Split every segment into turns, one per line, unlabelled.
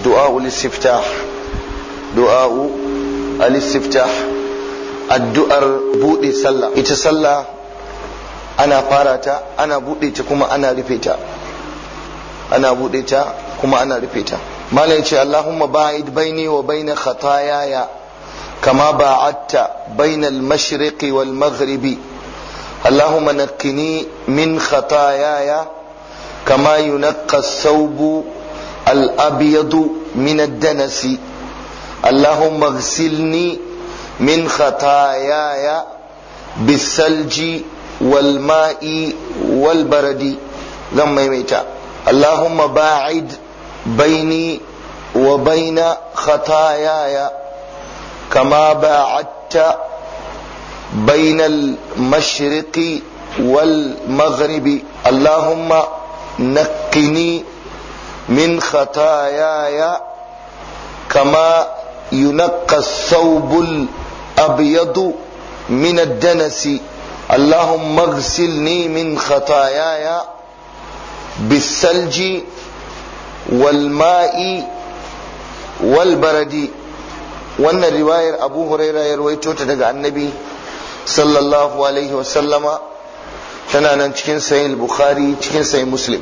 du'a'ul istiftah, du'a'u al-istiftah, addu'ar buɗe sallah. Ita sallah ana fara ta, ana buɗe ta kuma ana rufe ta, ana buɗe ta kuma ana rufe ta. Malam ce Allahumma ba'id baini wa baina khataayaya kama ba'adta baina al-mashriqi wal maghribi. Allahumma naqqini min khataayaya kama yunqqa as-sawbu al-abyadu min ad-danasi. Allahumma ighsilni min khataayaya bis-salji wal ma'i wal baradi. Zan maimaita. Allahumma ba'id baini wa baina khataayaya kama ba'adta baina al-mashriqi wal maghribi. Allahumma naqqini min khataayaya kama yunqqa as-sawbu al-abyadu min ad-danasi. اللهم اغسلني من خطاياي بالثلج والماء والبرد. wannan riwayar Abu Huraira ya rawaito ta daga Annabi sallallahu alaihi wasallama, tana nan cikin Sahih Bukhari, cikin Sahih Muslim.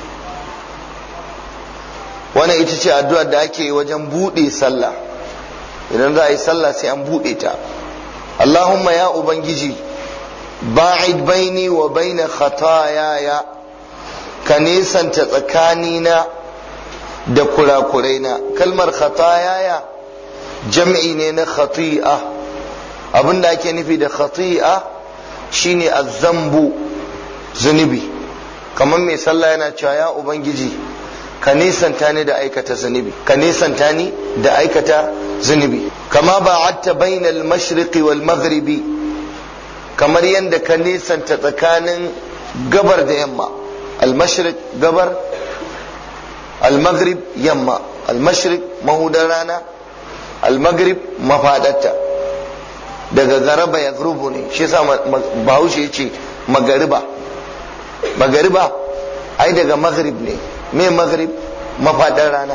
Wannan ita ce addu'ar da ake wajen bude sallah. Idan za a yi sallah sai an bude ta. Allahumma ya ubangiji ba'id baini wa baina khataayaya, ka nesanta tsakanina da kurakuraina. Kalmar khataayaya jam'i ne na khati'a. Abinda ake nufi da khati'a shine azzambu, zunubi. Kamar mai sallah yana cewa ya ubangiji ka nesanta ni da aikata zunubi, ka nesanta ni da aikata zunubi. Kama ba'adta bainal mashriqi wal maghribi, kamar yadda ka nisanta tsakanin gabar da yamma. Al-mashriq gabar, al-maghrib yamma. Al-mashriq mahudar rana, al-maghrib mafadarta. Daga garaba ya grubu ne, shi yasa Bahaushe ya ce magariba. Magariba ai daga maghrib ne. Me maghrib? Mafadar rana.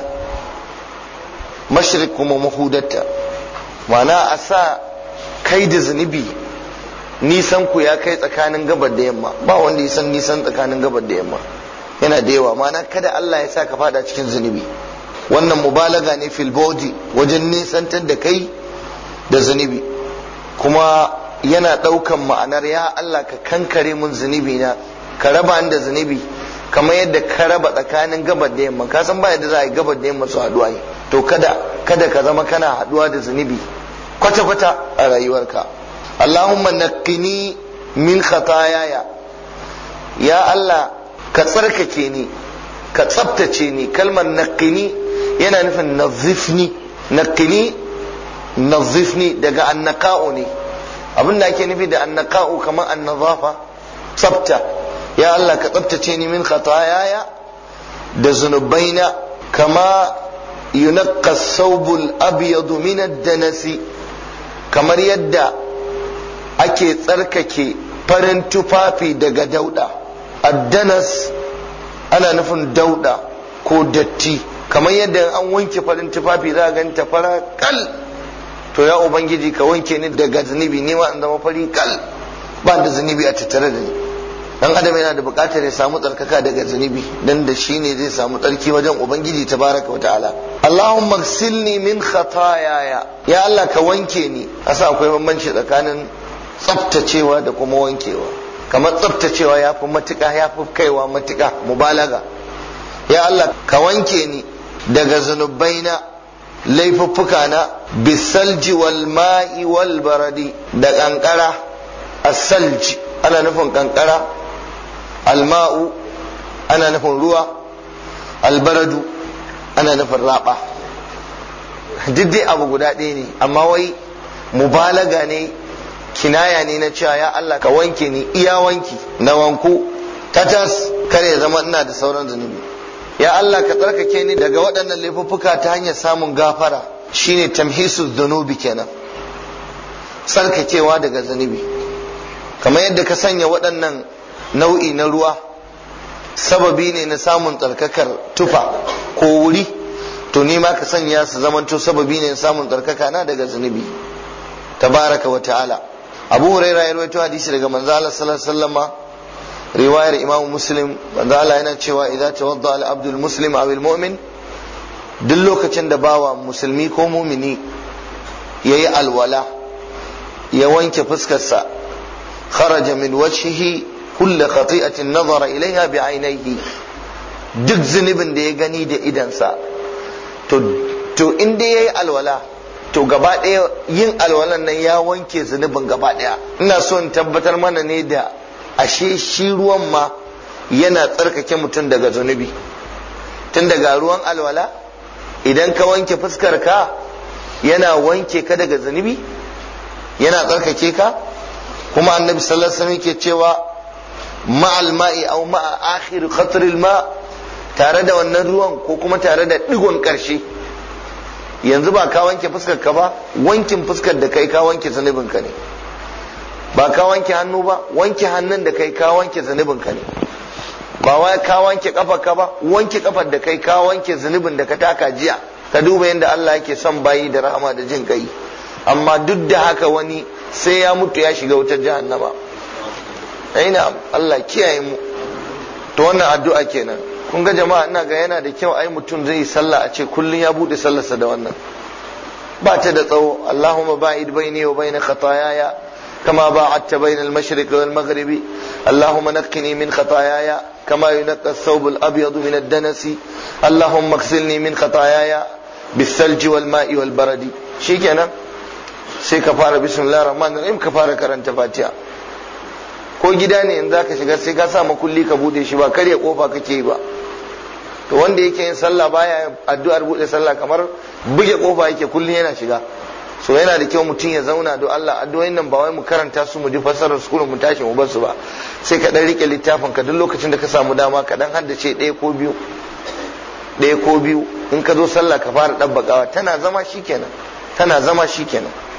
Mashriq kuma mahudarta. Ma'ana a sa kai da zunubi, nisan ku ya kai tsakanin gabar da yamma. Ba wanda ya san nisan tsakanin gabar da yamma, yana da yawa. Ma'ana kada Allah ya sa ka fada cikin zunubi. Wannan mubalaga ne fil body, wajen nisantar da kai da zunubi. Kuma yana daukan ma'anar ya Allah ka kankare mun zunubi na, ka raba ni da zunubi kamar yadda ka raba tsakanin gabar da yamma. Ka san ba yadda za a yi gabar da yamma su haduwa yi. To kada ka zama kana haduwa da zunubi kwata-kwata a rayuwarka. Allahumma naqqini min khataayaya, ya Allah ka tsarkake ni, ka tsabtace ni. Kalmar naqqini yana nufin nazifni. Naqqini, nazifni daga annaqa'u ne. Abin da ake nufi da annaqa'u kamar annazafa, tsabta. Ya Allah ka tsabtace ni min khataayaya da zunubaina, kama yunqqa as-sawbul abyadu min ad-danasi, kamar yadda ake tsarkake farin tufafi daga dauda. Addanas ana nufin dauda ko datti. Kamar yadda an wanke farin tufafi za a ganta fara kal, to ya ubangiji ka wanke ni daga zunubi, ni ma in zama fari kal, ba da zunubi a tattare da ni. Dan adam yana da bukatar ya samu tsarkaka daga zunubi, dan da shi ne zai samu tsarki wajen ubangiji tabaraka wa ta'ala. Allahumma ighsilni min khataayaya, ya Allah ka wanke ni. Asa akwai bambanci tsakanin tsaftacewa da kuma wankewa. Kamar tsaftacewa ya fi matuƙa, ya fi kaiwa matuƙa, mubalaga. Ya Allah ka wanke ni daga zunubaina, laifuffuka na, bisalji wal ma'i wal baradi, da kankara. As-salji ana nufin kankara, al-ma'u ana nufin ruwa, al-baradu ana nufin raba. Duk dai abu guda ɗaya ne, amma wai mubalaga ne, kinaya ne na cewa ya Allah ka wanke ni iya wanki, na wanku tatas, kare ya zama ina da sauran zunubi. Ya Allah ka tsarkake ni daga waɗannan laifuffuka ta hanyar samun gafara, shine tamhisu dhunubi kenan, tsarkakewa daga zunubi. Kamar yadda ka sanya waɗannan nau'i na ruwa sababi ne na samun tsarkakar tufa ko wuri, to ni ma ka sanya su zamanto sababi ne samun tsarkaka na daga zunubi tabaraka wa ta'ala. Abu Hurairah ya rawaito hadisi daga manzo Allah sallallahu alaihi wasallam, riwayar Imam Muslim, manzo Allah yana cewa idza tawadda al-abdu al-muslim aw al-mu'min, duk lokacin da bawa musulmi ko mumini yayi alwala ya wanke fuskarsa, kharaja min wajhihi kullu khati'atin nazara ilaiha bi ainihi, duk zunubin da ya gani da idansa to in dai yayi alwala to gaba ɗaya yin alwalan nan ya wanke zunubin gaba ɗaya. Ina so in tabbatar mana ne da ashe shi ruwan ma yana tsarkake mutum daga zunubi. Tun daga ruwan alwala idan ka wanke fuskar ka yana wanke ka daga zunubi, yana tsarkake ka. Kuma annabi sallallahu alaihi wasallam yake cewa ma'al ma'i aw ma'a akhir qatril ma, tare da wannan ruwan ko kuma tare da digon karshe. Yanzu ba ka wanke fuskar ka ba, wankin fuskar da kai ka wanke zunubin ka ne. Ba ka wanke hannu ba, wanke hannun da kai ka wanke zunubin ka ne. Ba wai ka wanke kafar ka ba, wanke kafar da kai ka wanke zunubin da ka taka jiya. Ka duba yadda Allah yake son bayi da rahama da jin kai. Amma duk da haka wani sai ya mutu ya shiga wutar jahannama. Aina Allah kiyaye mu. To wannan addu'a kenan. Kun ga jama'a, ina ga yana da kyau ai mutum zai yi sallah a ce kullun ya bude sallarsa da wannan. Ba ta da tsawo. Allahumma ba'id baini wa baina khataayaya kama ba'adta baina al-mashriq wal maghribi. Allahumma naqqini min khataayaya kama yunqqa ath-thawb al-abyad min ad-danasi. Allahumma ighsilni min khataayaya bis-salji wal ma'i wal baradi. Shikenan. Sai ka fara bismillahir rahmanir rahim, ka fara karanta Fatiha. Ko gida ne yanzu ka shiga sai ka sa makulli ka bude shi, ba karya kofa kake yi ba. To wanda yake yin sallah baya addu'ar bude sallah, kamar buge kofa yake kullun yana shiga. So yana da kyau mutum ya zauna don Allah, addu'o'in nan ba wai mu karanta su mu ji fassarar su kuma mu tashi mu bar su ba. Sai ka dan rike littafin ka duk lokacin da ka samu dama ka dan haddace ɗaya ko biyu in ka zo sallah ka fara dabbakawa, tana zama shikenan.